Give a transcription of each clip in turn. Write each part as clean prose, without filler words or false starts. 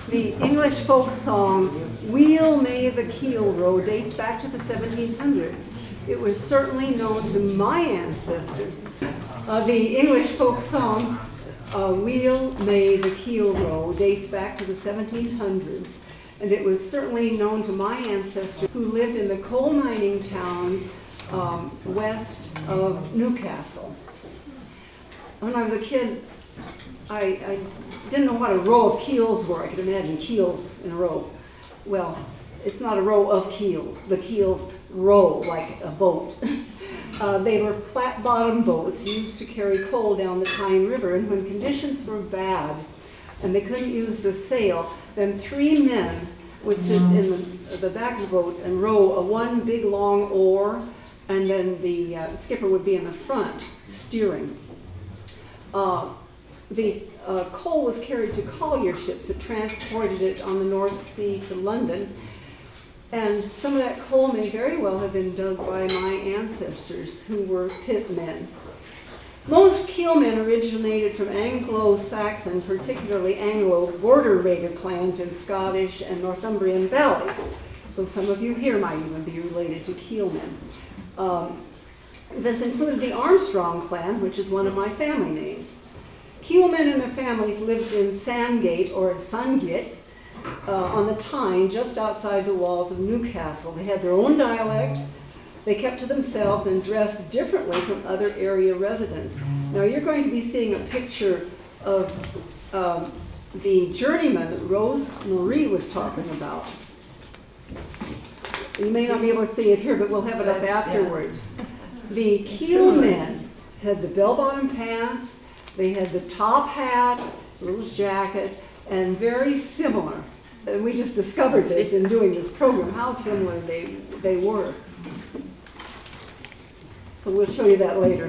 The English folk song, Weel May the Keel Row, dates back to the 1700s. It was certainly known to my ancestors. The English folk song, Weel May the Keel Row, dates back to the 1700s. And it was certainly known to my ancestors who lived in the coal mining towns west of Newcastle. When I was a kid, I didn't know what a row of keels were. I could imagine keels in a row. Well, it's not a row of keels. The keels row like a boat. They were flat-bottom boats used to carry coal down the Tyne River, and when conditions were bad and they couldn't use the sail, then 3 men would sit in the back of the boat and row one big long oar, and then the skipper would be in the front steering. The coal was carried to collier ships that transported it on the North Sea to London. And some of that coal may very well have been dug by my ancestors, who were pitmen. Most keelmen originated from Anglo-Saxon, particularly Anglo-border-raider clans in Scottish and Northumbrian valleys. So some of you here might even be related to keelmen. This included the Armstrong clan, which is one of my family names. Keelmen and their families lived in Sandgate, or Sungate, on the Tyne, just outside the walls of Newcastle. They had their own dialect, they kept to themselves, and dressed differently from other area residents. Now you're going to be seeing a picture of the journeyman that Rose Marie was talking about. You may not be able to see it here, but we'll have it up afterwards. The keelmen had the bell-bottom pants, they had the top hat, little jacket, and very similar. And we just discovered this in doing this program, how similar they were. So we'll show you that later.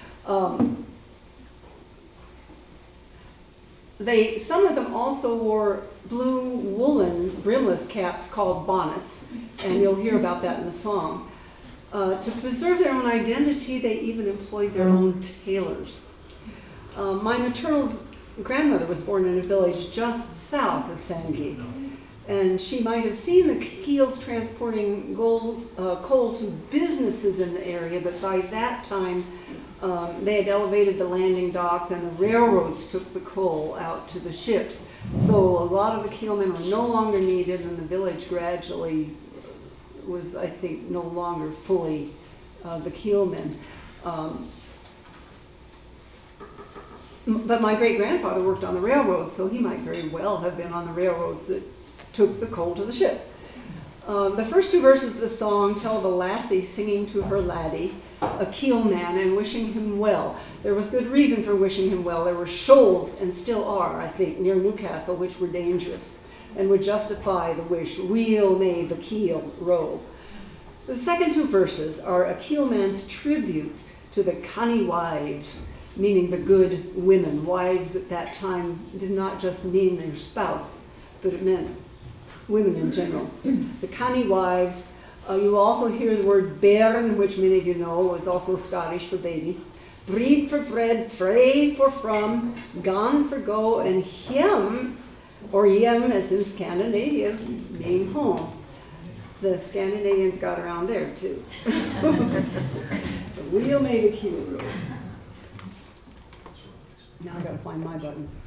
Some of them also wore blue woolen brimless caps called bonnets, and you'll hear about that in the song. To preserve their own identity, they even employed their own tailors. My maternal grandmother was born in a village just south of Sandgate, and she might have seen the keels transporting coal to businesses in the area, but by that time they had elevated the landing docks and the railroads took the coal out to the ships. So a lot of the keelmen were no longer needed, and the village gradually was, I think, no longer fully the keelmen. But my great-grandfather worked on the railroads, so he might very well have been on the railroads that took the coal to the ships. The first 2 verses of the song tell of a lassie singing to her laddie, a keelman, and wishing him well. There was good reason for wishing him well. There were shoals, and still are, I think, near Newcastle, which were dangerous and would justify the wish, Weel may the keel row. The second 2 verses are a keelman's tribute to the canny wives, meaning the good women. Wives at that time did not just mean their spouse, but it meant women in general. The canny wives. You also hear the word bairn, which many of you know is also Scottish for baby. Breed for bread, fray for from, gan for go, and hjem, or yem as in Scandinavia, meaning home. The Scandinavians got around there too. So Weel may the keel row. Now I've got to find my buttons.